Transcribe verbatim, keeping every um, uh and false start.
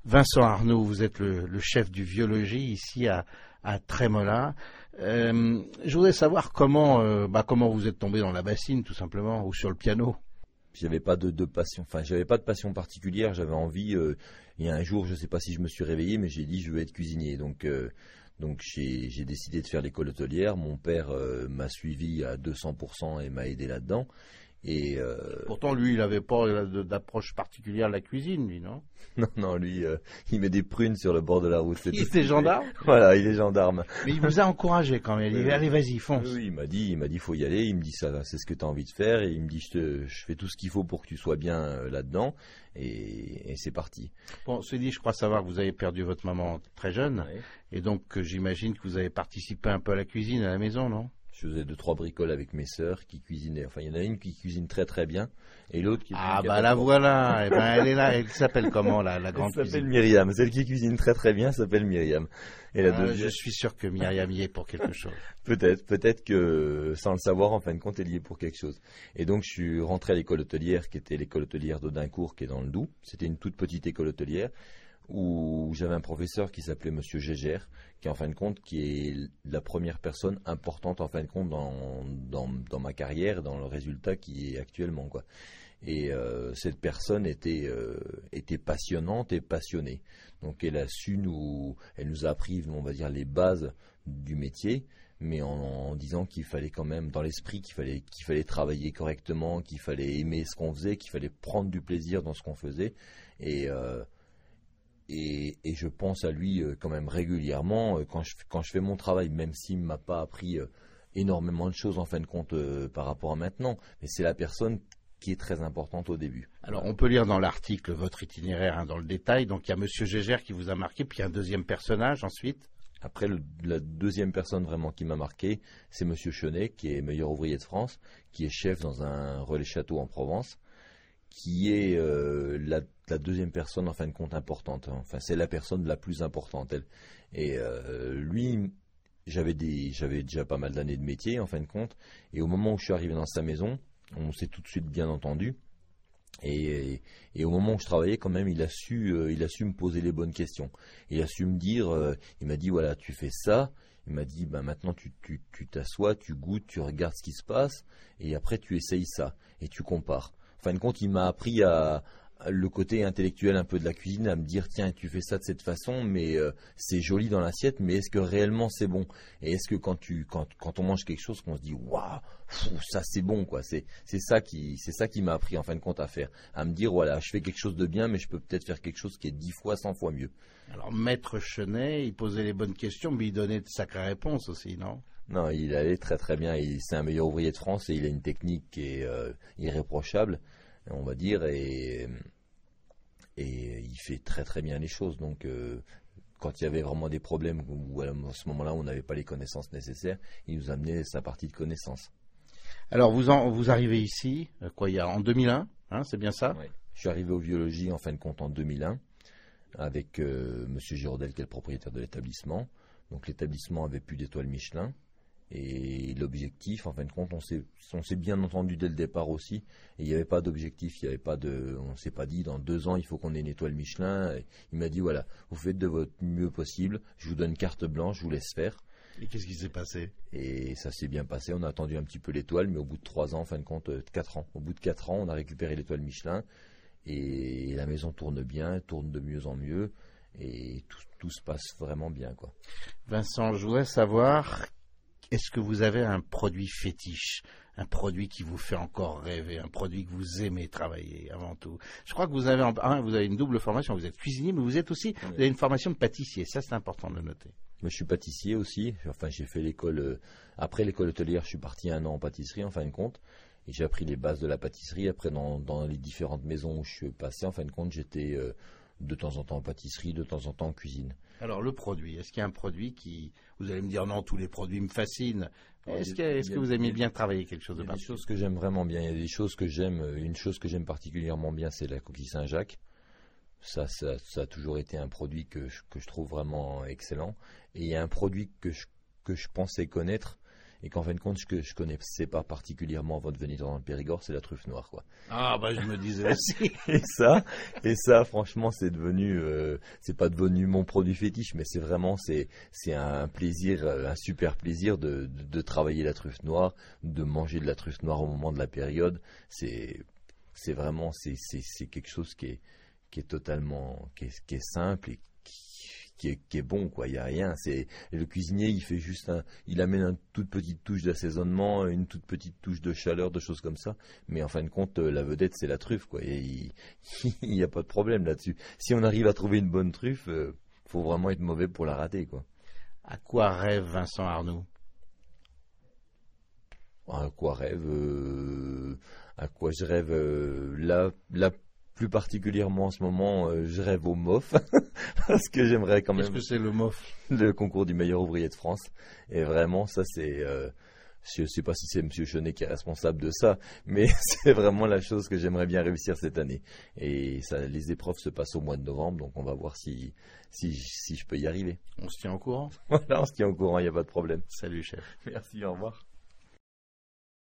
Vincent Arnaud, vous êtes le, le chef du Vieux-Logis ici à, à Trémola. Euh, je voudrais savoir comment, euh, bah, comment vous êtes tombé dans la bassine, tout simplement, ou sur le piano. J'avais pas de, de passion, enfin j'avais pas de passion particulière. J'avais envie. Euh, il y a un jour, je sais pas si je me suis réveillé, mais j'ai dit je veux être cuisinier. Donc euh, donc j'ai, j'ai décidé de faire l'école hôtelière. Mon père euh, m'a suivi à deux cents pour cent et m'a aidé là-dedans. Et euh... Pourtant, lui, il n'avait pas d'approche particulière de la cuisine, lui, non? Non, non, lui, euh, il met des prunes sur le bord de la route. Il était gendarme. Voilà, il est gendarme. Mais il vous a encouragé quand même. Il dit, allez, vas-y, fonce. Oui, il m'a dit, il m'a dit, faut y aller. Il me dit, ça, c'est ce que tu as envie de faire. Et il me dit, je, te, je fais tout ce qu'il faut pour que tu sois bien euh, là-dedans. Et, et c'est parti. Bon, c'est dit, je crois savoir que vous avez perdu votre maman très jeune. Oui. Et donc, j'imagine que vous avez participé un peu à la cuisine à la maison, non? Je faisais deux, trois bricoles avec mes sœurs qui cuisinaient. Enfin, il y en a une qui cuisine très très bien et l'autre qui... Ah bah la voilà, eh ben, elle est là, elle s'appelle comment la, la grande Elle s'appelle cuisine? Myriam, celle qui cuisine très très bien s'appelle Myriam. Et la ah, deuxième... Je suis sûr que Myriam y est pour quelque chose. Peut-être, peut-être que sans le savoir, en fin de compte, elle y est pour quelque chose. Et donc je suis rentré à l'école hôtelière qui était l'école hôtelière d'Audincourt qui est dans le Doubs. C'était une toute petite école hôtelière où j'avais un professeur qui s'appelait Monsieur Gégère, qui en fin de compte qui est la première personne importante en fin de compte dans, dans, dans ma carrière, dans le résultat qui est actuellement, quoi. Et euh, cette personne était, euh, était passionnante et passionnée. Donc elle a su nous, elle nous a appris, on va dire, les bases du métier, mais en, en disant qu'il fallait quand même, dans l'esprit, qu'il fallait, qu'il fallait travailler correctement, qu'il fallait aimer ce qu'on faisait, qu'il fallait prendre du plaisir dans ce qu'on faisait. Et euh, Et, et je pense à lui euh, quand même régulièrement euh, quand, je, quand je fais mon travail, même s'il ne m'a pas appris euh, énormément de choses en fin de compte euh, par rapport à maintenant. Mais c'est la personne qui est très importante au début. Alors on peut lire dans l'article votre itinéraire hein, dans le détail. Donc il y a Monsieur Gégère qui vous a marqué, puis il y a un deuxième personnage ensuite. Après, le, la deuxième personne vraiment qui m'a marqué, c'est Monsieur Chenet, qui est meilleur ouvrier de France, qui est chef dans un relais château en Provence, qui est euh, la, la deuxième personne en fin de compte importante. Enfin, c'est la personne la plus importante, elle. Et euh, lui, j'avais, des, j'avais déjà pas mal d'années de métier en fin de compte. Et au moment où je suis arrivé dans sa maison, on s'est tout de suite bien entendu. Et, et, et au moment où je travaillais, quand même, il a su, euh, il a su me poser les bonnes questions. Il a su me dire, euh, il m'a dit voilà, tu fais ça. Il m'a dit ben maintenant tu, tu, tu t'assois, tu goûtes, tu regardes ce qui se passe, et après tu essayes ça et tu compares. En fin de compte, il m'a appris à, à le côté intellectuel un peu de la cuisine, à me dire tiens, tu fais ça de cette façon, mais euh, c'est joli dans l'assiette, mais est-ce que réellement c'est bon? Et est-ce que quand tu quand, quand on mange quelque chose, qu'on se dit waouh, ça c'est bon quoi. C'est c'est ça qui c'est ça qui m'a appris en fin de compte à faire, à me dire voilà, je fais quelque chose de bien, mais je peux peut-être faire quelque chose qui est dix fois, cent fois mieux. Alors Maître Chenet, il posait les bonnes questions, mais il donnait de sacrées réponses aussi, non? Non, il allait très très bien. Il, c'est un meilleur ouvrier de France et il a une technique qui est euh, irréprochable, on va dire, et, et il fait très très bien les choses. Donc, euh, quand il y avait vraiment des problèmes ou à ce moment-là on n'avait pas les connaissances nécessaires, il nous amenait sa partie de connaissances. Alors, vous, en, vous arrivez ici, quoi, il y a en deux mille un, hein, c'est bien ça? Oui. Je suis arrivé au Vieux-Logis en fin de compte en deux mille un avec euh, Monsieur Giraudet qui est le propriétaire de l'établissement. Donc, l'établissement avait plus d'étoiles Michelin. Et l'objectif, en fin de compte, on s'est, on s'est bien entendu dès le départ aussi. Et il n'y avait pas d'objectif, il y avait pas de, on ne s'est pas dit dans deux ans il faut qu'on ait une étoile Michelin. Et il m'a dit voilà, vous faites de votre mieux possible, je vous donne carte blanche, je vous laisse faire. Et qu'est-ce qui s'est passé? Et ça s'est bien passé, on a attendu un petit peu l'étoile, mais au bout de trois ans, en fin de compte, quatre ans. Au bout de quatre ans, on a récupéré l'étoile Michelin et la maison tourne bien, tourne de mieux en mieux et tout, tout se passe vraiment bien, quoi. Vincent, je voudrais savoir, est-ce que vous avez un produit fétiche, un produit qui vous fait encore rêver, un produit que vous aimez travailler avant tout? Je crois que vous avez, hein, vous avez une double formation, vous êtes cuisinier, mais vous êtes aussi, oui. Vous avez une formation de pâtissier, ça c'est important de le noter. Moi, je suis pâtissier aussi, enfin j'ai fait l'école, euh, après l'école hôtelière, je suis parti un an en pâtisserie en fin de compte, et j'ai appris les bases de la pâtisserie. Après dans, dans les différentes maisons où je suis passé, en fin de compte, j'étais euh, de temps en temps en pâtisserie, de temps en temps en cuisine. Alors le produit, est-ce qu'il y a un produit qui, vous allez me dire non, tous les produits me fascinent, est-ce, que, est-ce que vous aimez bien travailler quelque chose de particulier? Il y a des choses que j'aime vraiment bien, il y a des choses que j'aime, une chose que j'aime particulièrement bien, c'est la coquille Saint-Jacques. Ça, ça, ça a toujours été un produit que je, que je trouve vraiment excellent. Et il y a un produit que je, que je pensais connaître, et qu'en fin de compte, ce que je connaissais pas particulièrement avant de venir dans le Périgord, c'est la truffe noire, quoi. Ah, bah, je me disais aussi. Et ça, et ça, franchement, c'est devenu, euh, c'est pas devenu mon produit fétiche, mais c'est vraiment, c'est, c'est un plaisir, un super plaisir de, de, de travailler la truffe noire, de manger de la truffe noire au moment de la période. C'est, c'est vraiment, c'est, c'est, c'est quelque chose qui est, qui est totalement, qui est, qui est simple et Qui est, qui est bon, quoi. Il y a rien. C'est le cuisinier, il fait juste un, il amène une toute petite touche d'assaisonnement, une toute petite touche de chaleur, de choses comme ça. Mais en fin de compte, la vedette, c'est la truffe, quoi. Et il n'y a pas de problème là-dessus. Si on arrive à trouver une bonne truffe, euh, faut vraiment être mauvais pour la rater, quoi. À quoi rêve Vincent Arnoux? À quoi rêve euh, À quoi je rêve euh, là, là. Plus particulièrement en ce moment, euh, je rêve au M O F, parce que j'aimerais quand même... Qu'est-ce que c'est le M O F? Le concours du meilleur ouvrier de France. Et vraiment, ça c'est... Euh, je ne sais pas si c'est M. Chenet qui est responsable de ça, mais c'est vraiment la chose que j'aimerais bien réussir cette année. Et ça, les épreuves se passent au mois de novembre, donc on va voir si, si, si je peux y arriver. On se tient au courant? Voilà, on se tient au courant, il n'y a pas de problème. Salut, chef. Merci, au revoir.